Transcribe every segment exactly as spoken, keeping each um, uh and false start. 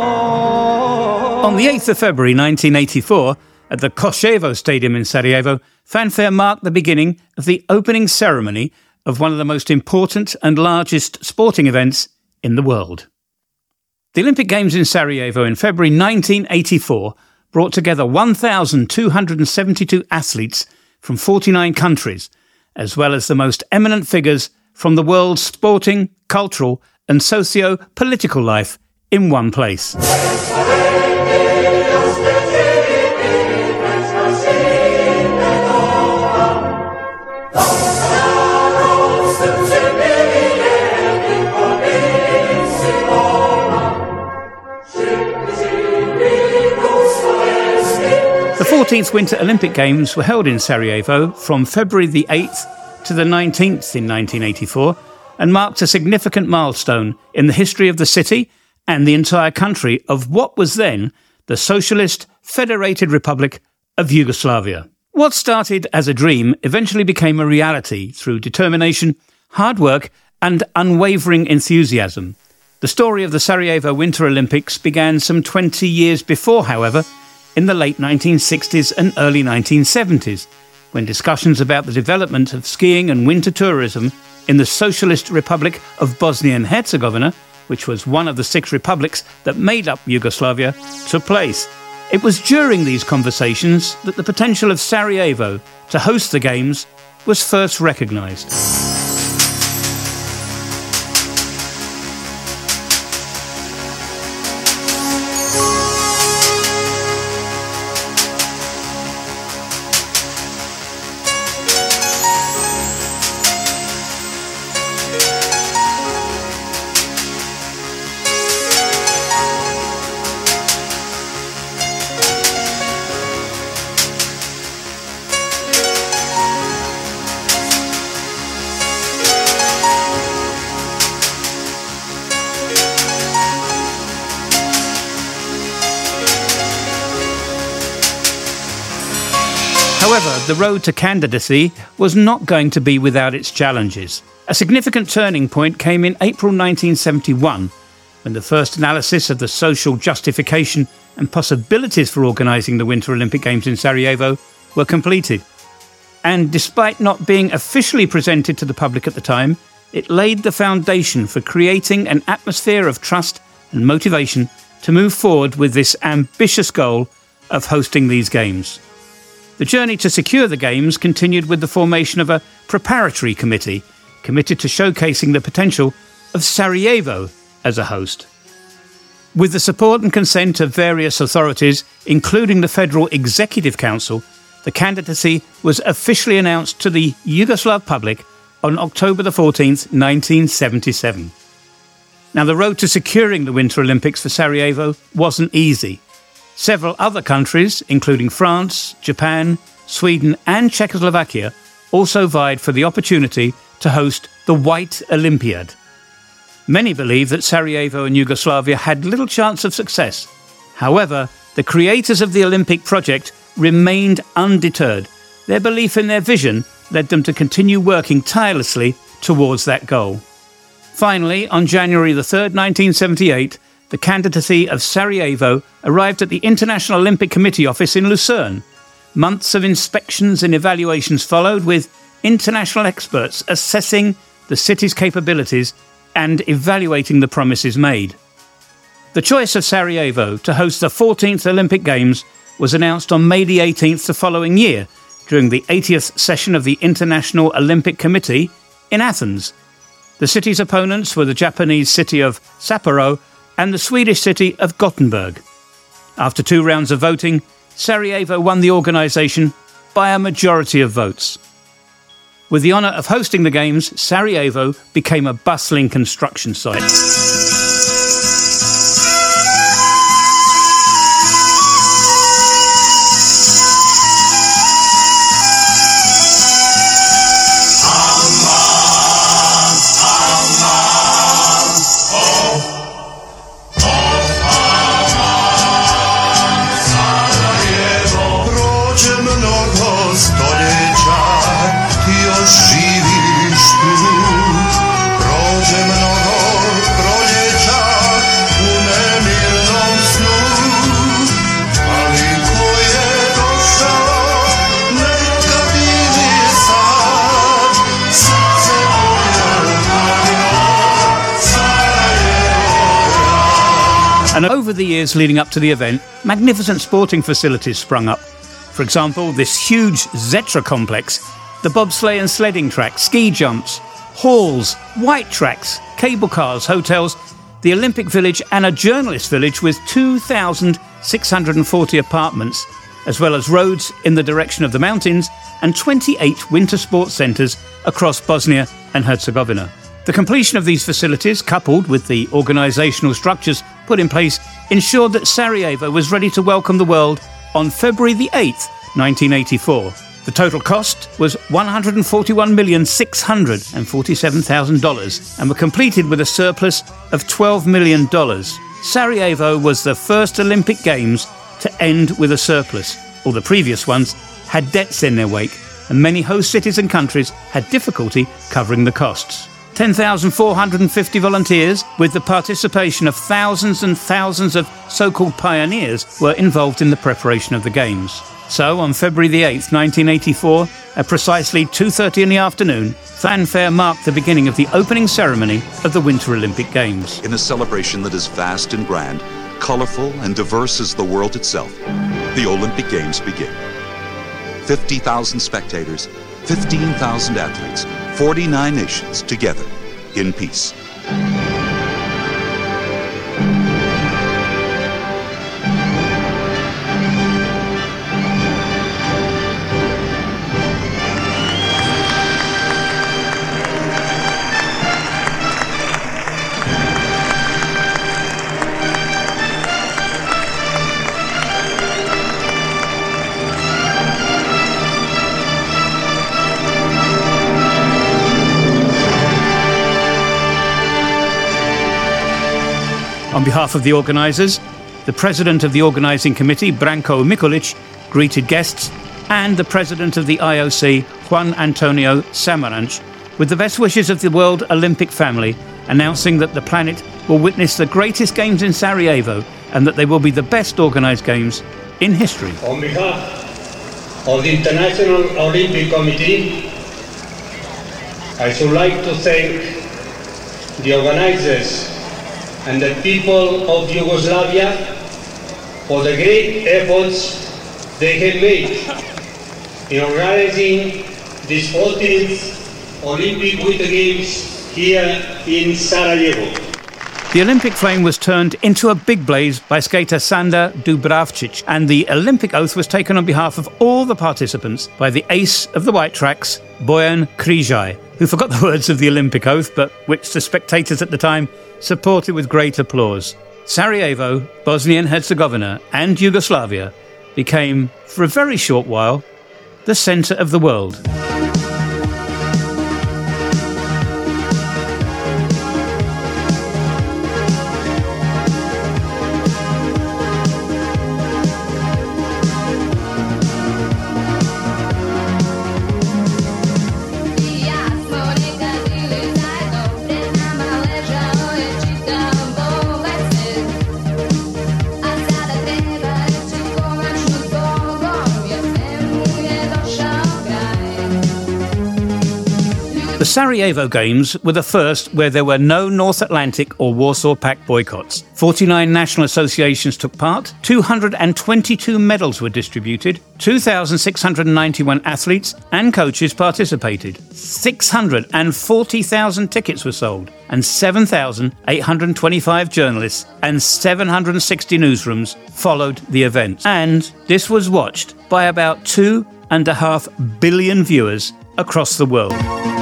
On the eighth of February nineteen eighty-four, at the Koševo Stadium in Sarajevo, fanfare marked the beginning of the opening ceremony of one of the most important and largest sporting events in the world. The Olympic Games in Sarajevo in February nineteen eighty-four brought together one thousand two hundred seventy-two athletes from forty-nine countries, as well as the most eminent figures from the world's sporting, cultural and socio-political life in one place. The fourteenth Winter Olympic Games were held in Sarajevo from February the eighth to the nineteenth in nineteen eighty-four and marked a significant milestone in the history of the city and the entire country of what was then the Socialist Federated Republic of Yugoslavia. What started as a dream eventually became a reality through determination, hard work and unwavering enthusiasm. The story of the Sarajevo Winter Olympics began some twenty years before, however, in the late nineteen sixties and early nineteen seventies, when discussions about the development of skiing and winter tourism in the Socialist Republic of Bosnia and Herzegovina, which was one of the six republics that made up Yugoslavia, took place. It was during these conversations that the potential of Sarajevo to host the Games was first recognised. However, the road to candidacy was not going to be without its challenges. A significant turning point came in April nineteen seventy-one, when the first analysis of the social justification and possibilities for organising the Winter Olympic Games in Sarajevo were completed. And despite not being officially presented to the public at the time, it laid the foundation for creating an atmosphere of trust and motivation to move forward with this ambitious goal of hosting these Games. The journey to secure the Games continued with the formation of a preparatory committee committed to showcasing the potential of Sarajevo as a host. With the support and consent of various authorities, including the Federal Executive Council, the candidacy was officially announced to the Yugoslav public on October the fourteenth, nineteen seventy-seven. Now, the road to securing the Winter Olympics for Sarajevo wasn't easy. Several other countries, including France, Japan, Sweden and Czechoslovakia, also vied for the opportunity to host the White Olympiad. Many believe that Sarajevo and Yugoslavia had little chance of success. However, the creators of the Olympic project remained undeterred. Their belief in their vision led them to continue working tirelessly towards that goal. Finally, on January the third, nineteen seventy-eight, the candidacy of Sarajevo arrived at the International Olympic Committee office in Lucerne. Months of inspections and evaluations followed, with international experts assessing the city's capabilities and evaluating the promises made. The choice of Sarajevo to host the fourteenth Olympic Games was announced on May the eighteenth the following year, during the eightieth session of the International Olympic Committee in Athens. The city's opponents were the Japanese city of Sapporo and the Swedish city of Gothenburg. After two rounds of voting, Sarajevo won the organisation by a majority of votes. With the honour of hosting the Games, Sarajevo became a bustling construction site. Živiš tu, prođe mnogo proljeća. And over the years leading up to the event, magnificent sporting facilities sprung up. For example, this huge Zetra complex, the bobsleigh and sledding track, ski jumps, halls, white tracks, cable cars, hotels, the Olympic Village and a journalist village with two thousand six hundred forty apartments, as well as roads in the direction of the mountains and twenty-eight winter sports centres across Bosnia and Herzegovina. The completion of these facilities, coupled with the organisational structures put in place, ensured that Sarajevo was ready to welcome the world on February the eighth, nineteen eighty-four. The total cost was one hundred forty-one million six hundred forty-seven thousand dollars and were completed with a surplus of twelve million dollars. Sarajevo was the first Olympic Games to end with a surplus. All the previous ones had debts in their wake, and many host cities and countries had difficulty covering the costs. ten thousand four hundred fifty volunteers, with the participation of thousands and thousands of so-called pioneers, were involved in the preparation of the Games. So, on February the eighth, nineteen eighty-four, at precisely two thirty in the afternoon, fanfare marked the beginning of the opening ceremony of the Winter Olympic Games. In a celebration that is vast and grand, colorful and diverse as the world itself, the Olympic Games begin. fifty thousand spectators, fifteen thousand athletes, forty-nine nations together in peace. On behalf of the organisers, the president of the organising committee, Branko Mikulic, greeted guests, and the president of the I O C, Juan Antonio Samaranch, with the best wishes of the World Olympic family, announcing that the planet will witness the greatest games in Sarajevo and that they will be the best organised games in history. On behalf of the International Olympic Committee, I should like to thank the organisers and the people of Yugoslavia for the great efforts they have made in organizing this fourteenth Olympic Winter Games here in Sarajevo. The Olympic flame was turned into a big blaze by skater Sanda Dubravcic, and the Olympic oath was taken on behalf of all the participants by the ace of the white tracks, Bojan Križaj, who forgot the words of the Olympic oath, but which the spectators at the time supported with great applause. Sarajevo, Bosnia and Herzegovina, and Yugoslavia became, for a very short while, the centre of the world. The Sarajevo Games were the first where there were no North Atlantic or Warsaw Pact boycotts. forty-nine national associations took part, two hundred twenty-two medals were distributed, two thousand six hundred ninety-one athletes and coaches participated, six hundred forty thousand tickets were sold, and seven thousand eight hundred twenty-five journalists and seven hundred sixty newsrooms followed the event. And this was watched by about two and a half billion viewers across the world.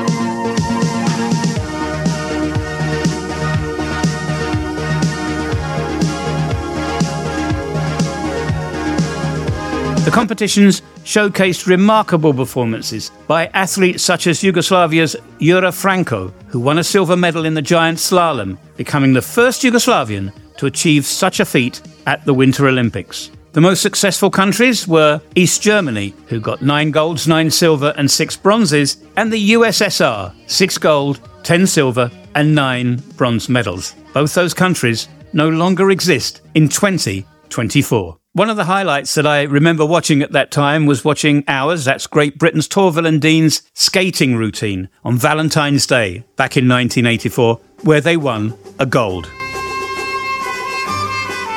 The competitions showcased remarkable performances by athletes such as Yugoslavia's Jure Franko, who won a silver medal in the giant slalom, becoming the first Yugoslavian to achieve such a feat at the Winter Olympics. The most successful countries were East Germany, who got nine golds, nine silver and six bronzes, and the U S S R, six gold, ten silver and nine bronze medals. Both those countries no longer exist in twenty twenty-four. One of the highlights that I remember watching at that time was watching ours, that's Great Britain's Torvill and Dean's skating routine on Valentine's Day back in nineteen eighty-four, where they won a gold.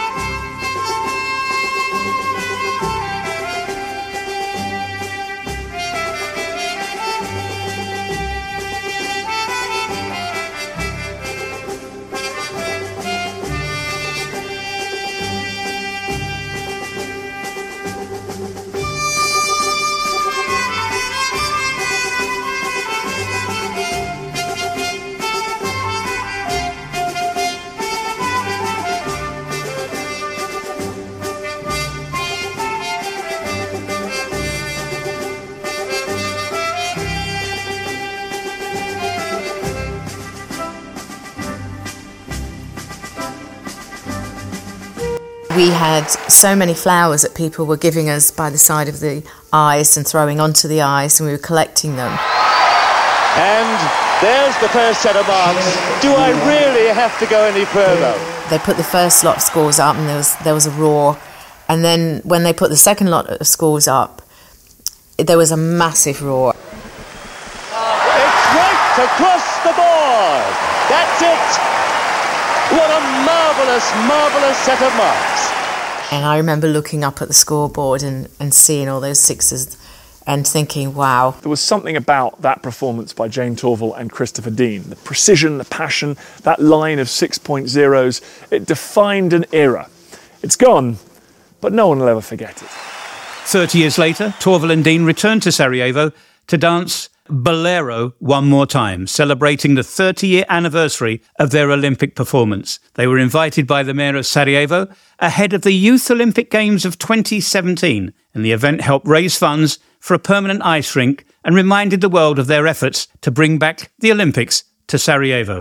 We had so many flowers that people were giving us by the side of the ice and throwing onto the ice, and we were collecting them. And there's the first set of marks. Do I really have to go any further? They put the first lot of scores up and there was there was a roar. And then when they put the second lot of scores up, there was a massive roar. It's right across the board. That's it. What a marvellous, marvellous set of marks. And I remember looking up at the scoreboard and, and seeing all those sixes and thinking, wow. There was something about that performance by Jane Torvill and Christopher Dean. The precision, the passion, that line of six point zeros, it defined an era. It's gone, but no one will ever forget it. Thirty years later, Torvill and Dean returned to Sarajevo to dance Bolero one more time, celebrating the thirty-year anniversary of their Olympic performance. They were invited by the mayor of Sarajevo ahead of the Youth Olympic Games of twenty seventeen, and the event helped raise funds for a permanent ice rink and reminded the world of their efforts to bring back the Olympics to Sarajevo.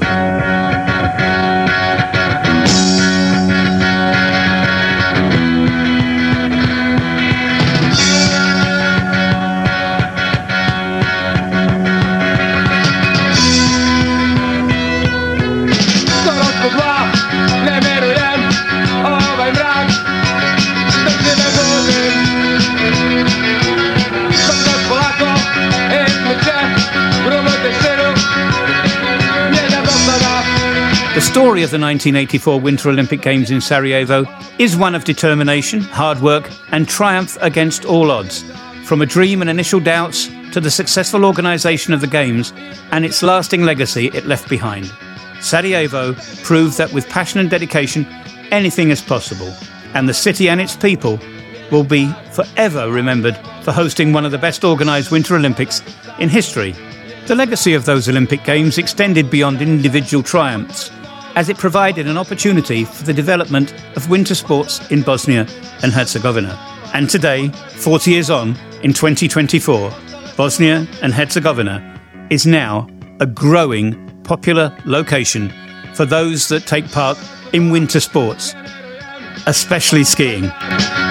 The story of the nineteen eighty-four Winter Olympic Games in Sarajevo is one of determination, hard work and triumph against all odds. From a dream and initial doubts to the successful organisation of the Games and its lasting legacy it left behind. Sarajevo proved that with passion and dedication, anything is possible. And the city and its people will be forever remembered for hosting one of the best organised Winter Olympics in history. The legacy of those Olympic Games extended beyond individual triumphs, as it provided an opportunity for the development of winter sports in Bosnia and Herzegovina. And today, forty years on, in twenty twenty-four, Bosnia and Herzegovina is now a growing, popular location for those that take part in winter sports, especially skiing.